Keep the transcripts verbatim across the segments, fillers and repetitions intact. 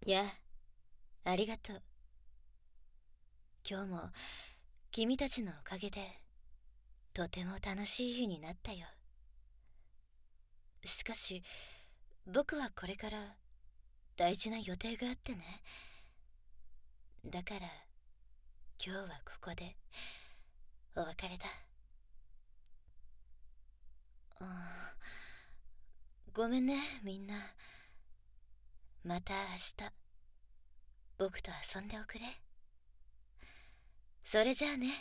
いや、ありがとう。今日も君たちのおかげでとても楽しい日になったよ。しかし僕はこれから大事な予定があってね。だから今日はここでお別れだ。あーごめんね、みんな。また明日僕と遊んでおくれ。それじゃあね。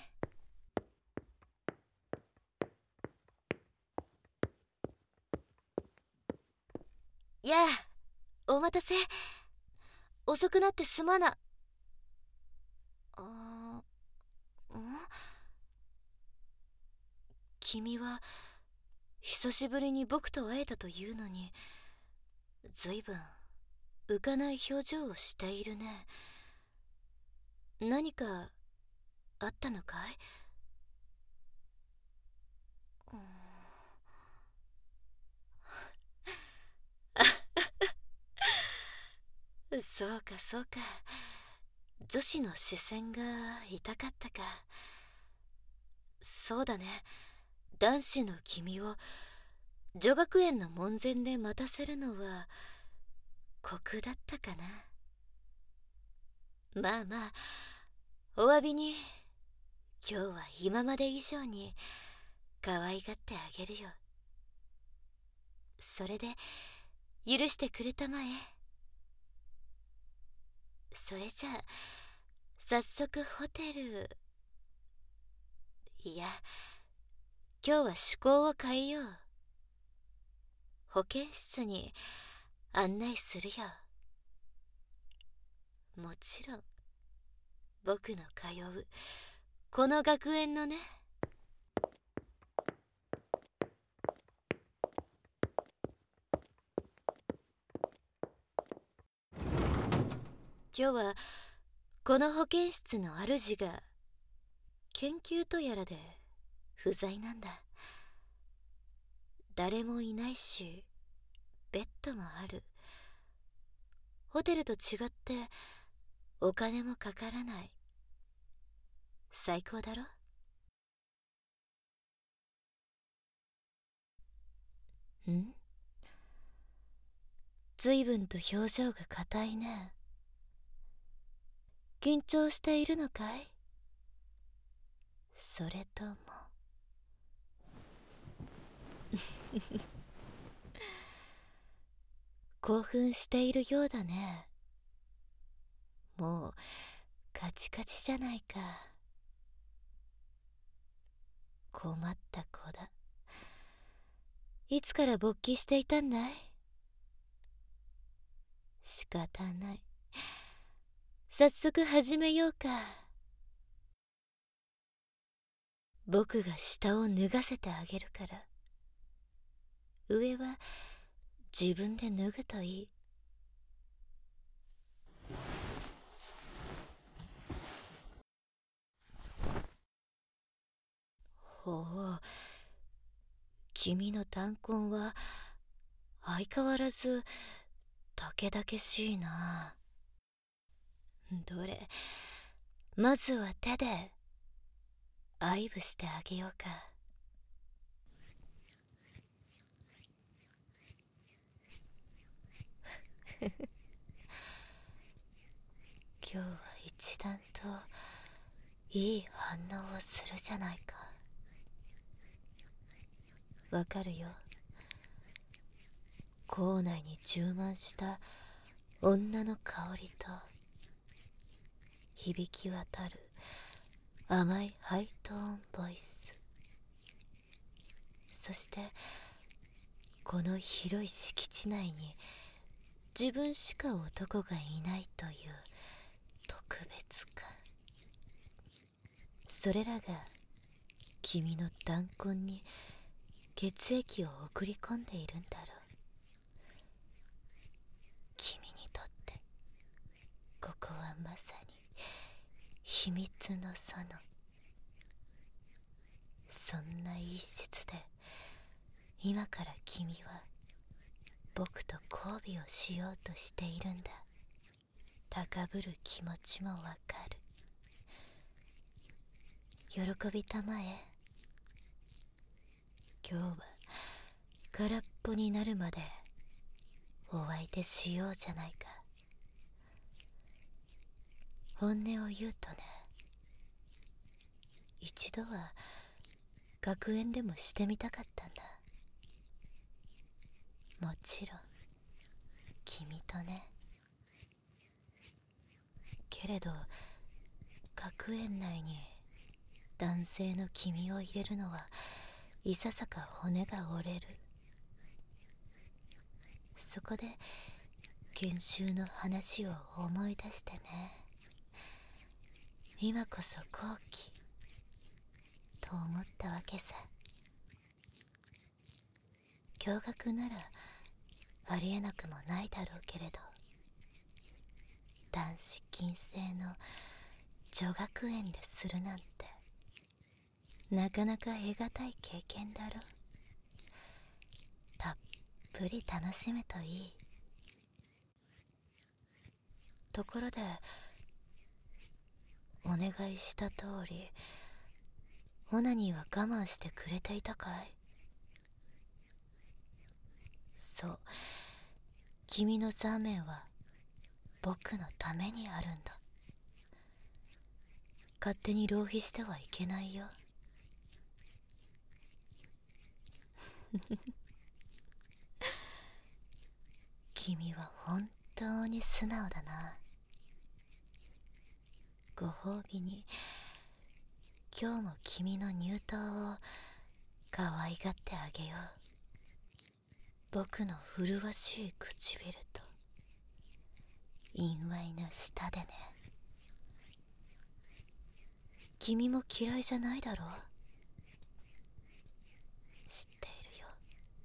やあ、お待たせ。遅くなってすまな。あーん君は久しぶりに僕と会えたというのに、ずいぶん浮かない表情をしているね。何かあったのかい？うーんそうかそうか。女子の視線が痛かったか。そうだね。男子の君を女学園の門前で待たせるのは酷だったかな。まあまあ、お詫びに今日は今まで以上に可愛がってあげるよ。それで許してくれたまえ。それじゃあ早速ホテル。いや、今日は趣向を変えよう。保健室に案内するよ。もちろん僕の通うこの学園のね。今日はこの保健室の主が研究とやらで不在なんだ。誰もいないしベッドもある。ホテルと違ってお金もかからない。最高だろ？ん？ずいぶんと表情が硬いね。緊張しているのかい？それとも興奮しているようだね。もうカチカチじゃないか。困った子だ。いつから勃起していたんだい？仕方ない。早速始めようか。僕が下を脱がせてあげるから。上は自分で脱ぐといい。ほう、君の弾痕は相変わらずたけだけしいな。どれ、まずは手で愛撫してあげようか。今日は一段といい反応をするじゃないか。わかるよ。校内に充満した女の香りと響き渡る甘いハイトーンボイス。そしてこの広い敷地内に自分しか男がいないという特別感。それらが君の弾痕に血液を送り込んでいるんだろう。君にとってここはまさに秘密の園。そんな一節で今から君は僕と交尾をしようとしているんだ。 高ぶる気持ちもわかる。喜びたまえ。今日は空っぽになるまでお相手しようじゃないか。本音を言うとね、一度は学園でもしてみたかったんだ。もちろん君とね。けれど学園内に男性の君を入れるのはいささか骨が折れる。そこで研修の話を思い出してね、今こそ好機と思ったわけさ。驚愕ならありえなくもないだろうけれど、男子禁制の女学園でするなんてなかなか得難い経験だろ。たっぷり楽しめといい。ところでお願いした通りオナニーは我慢してくれていたかい？そう、君のザーメンは僕のためにあるんだ。勝手に浪費してはいけないよ。君は本当に素直だな。ご褒美に今日も君の乳頭を可愛がってあげよう。僕の麗しい唇と陰猥な舌でね。君も嫌いじゃないだろう。知っているよ。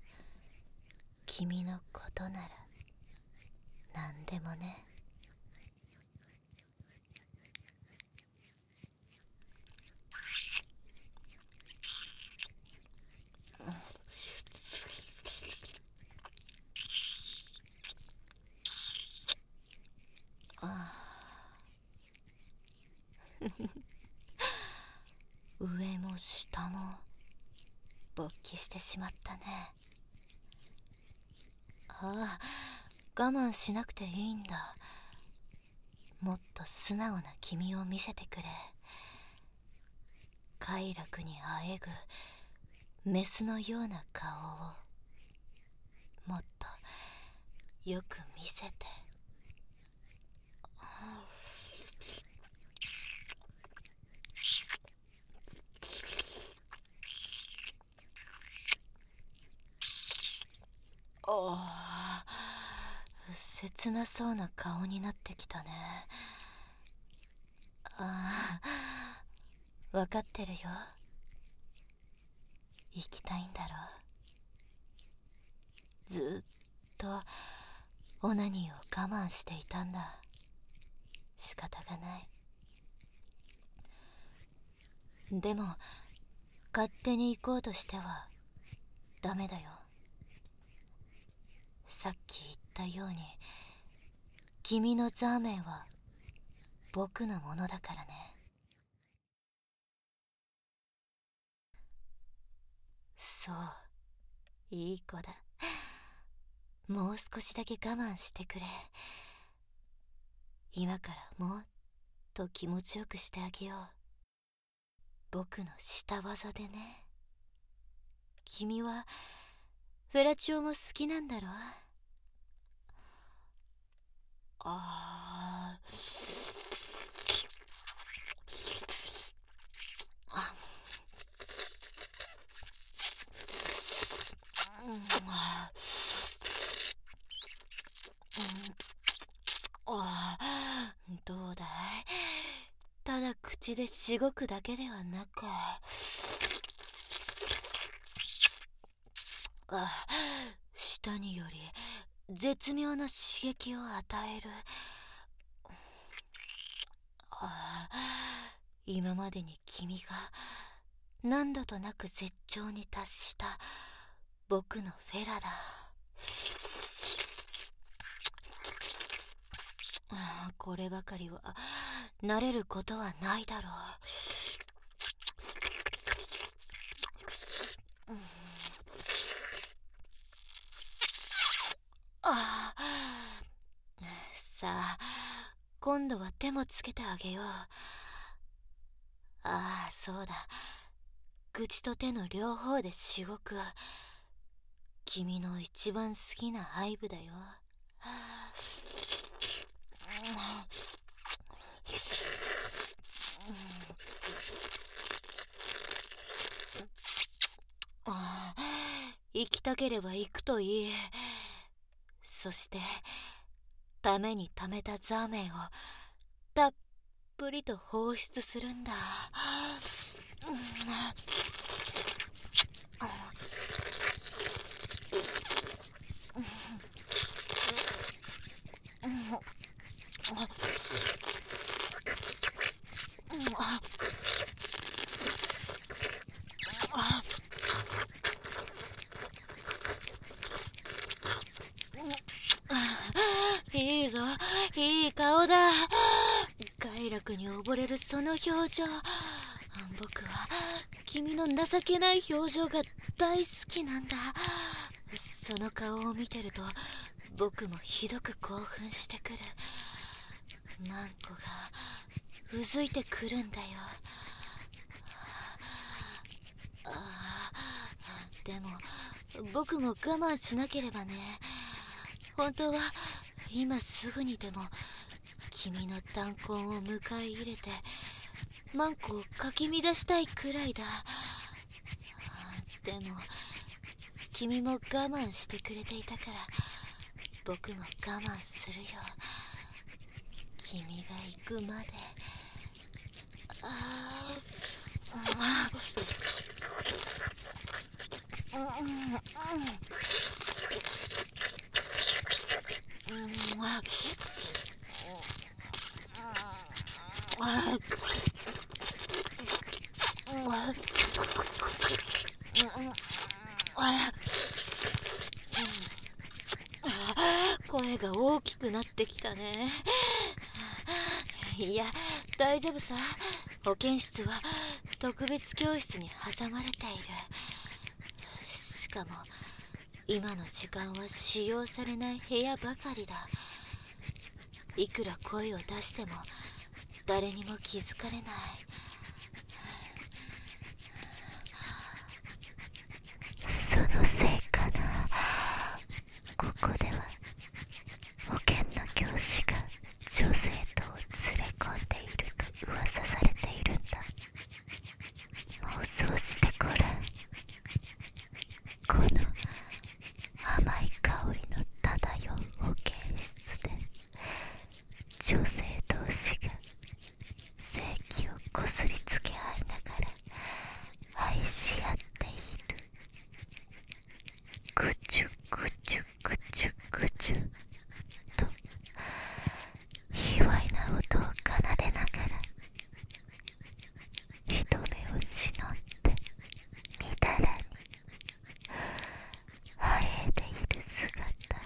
君のことなら何でもね。ああ上も下も勃起してしまったね。ああ、我慢しなくていいんだ。もっと素直な君を見せてくれ。快楽にあえぐメスのような顔をもっとよく見せて。おお、切なそうな顔になってきたね。ああ、分かってるよ。行きたいんだろう。ずっとオナニーを我慢していたんだ。仕方がない。でも勝手に行こうとしてはダメだよ。さっき言ったように君のザーメンは僕のものだからね。そう、いい子だ。もう少しだけ我慢してくれ。今からもっと気持ちよくしてあげよう。僕の舌技でね。君はフェラチオも好きなんだろ？ああ、うん、ああ、どうだい？ただ口でしごくだけではなく、あ、舌により絶妙な刺激を与える。あ、今までに君が何度となく絶頂に達した僕のフェラだ。 ああ、こればかりは慣れることはないだろう。うん、ああ、さあ、今度は手もつけてあげよう。ああ、そうだ。口と手の両方でしごく。君の一番好きなハイブだよ。ああ、行きたければ行くといい。そしてために貯めたザーメンをたっぷりと放出するんだ。いいぞ、いい顔だ。快楽に溺れるその表情。僕は君の情けない表情が大好きなんだ。その顔を見てると僕もひどく興奮してくる。マンコがうずいてくるんだよ。ああ、でも僕も我慢しなければね。本当は今すぐにでも君の弾痕を迎え入れてマンコをかき乱したいくらいだ。でも君も我慢してくれていたから僕も我慢するよ。君が行くまで。ああ、うんうんうん声が大きくなってきたね。いや、大丈夫さ。保健室は特別教室に挟まれている。しかも今の時間は使用されない部屋ばかりだ。いくら声を出しても誰にも気づかれない。そのせいかな。ここでは保健の教師が女生徒を連れ込んでいると噂されているんだ。妄想してごらん。この甘い香りの漂う保健室で女性同士が性器をこすりつけ合いながら愛し合っている。ぐちゅぐちゅぐちゅぐちゅと卑猥な音を奏でながら人目を忍んでみだらにあえいでいる姿を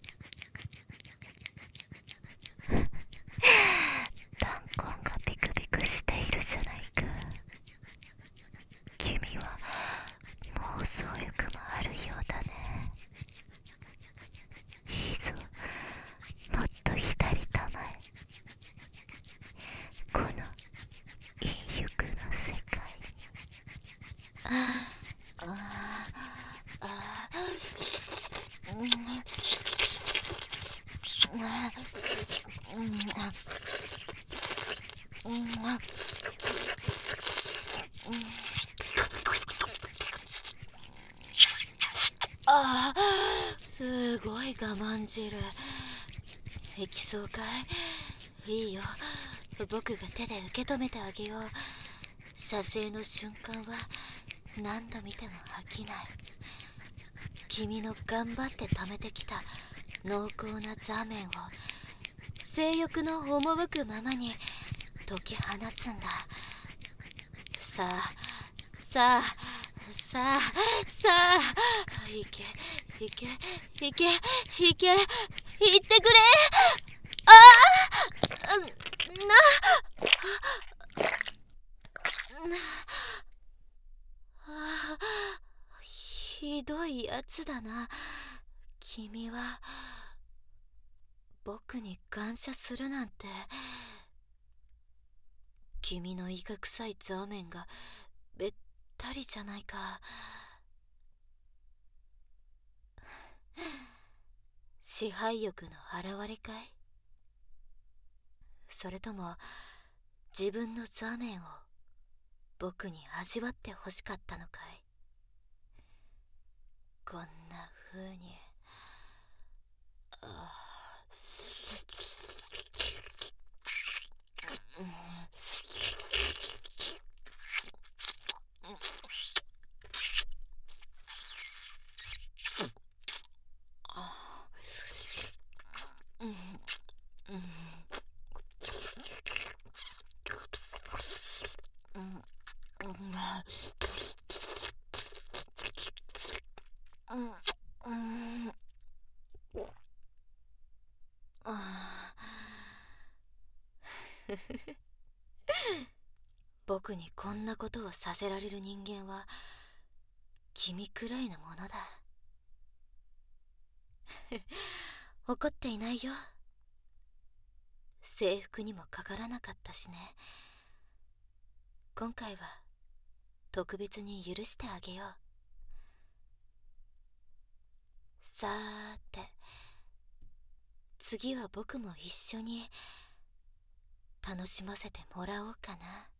弾痕がビクビクしているじゃないか。君は妄想力もあるようだね。いいぞ、もっと左たまえ。この陰欲の世界に。ああああ、うんうんああ、すごい我慢汁。いきそうかい？いいよ、僕が手で受け止めてあげよう。射精の瞬間は何度見ても飽きない。君の頑張って貯めてきた濃厚なザーメンを性欲の赴くままに解き放つんだ。さあさあさあさあ、いけいけいけいけいってくれ。ああひどいやつだな。君は僕に感謝するなんて。君のイカ臭いザーメンがべったりじゃないか。支配欲の表れかい？それとも自分のザーメンを僕に味わって欲しかったのかい？こんな風に。ああ、うん、うん、うん、うん、うん、うん、あ僕にこんなことをさせられる人間は君くらいのものだ。怒っていないよ。制服にもかからなかったしね。今回は特別に許してあげよう。さーて、次は僕も一緒に楽しませてもらおうかな。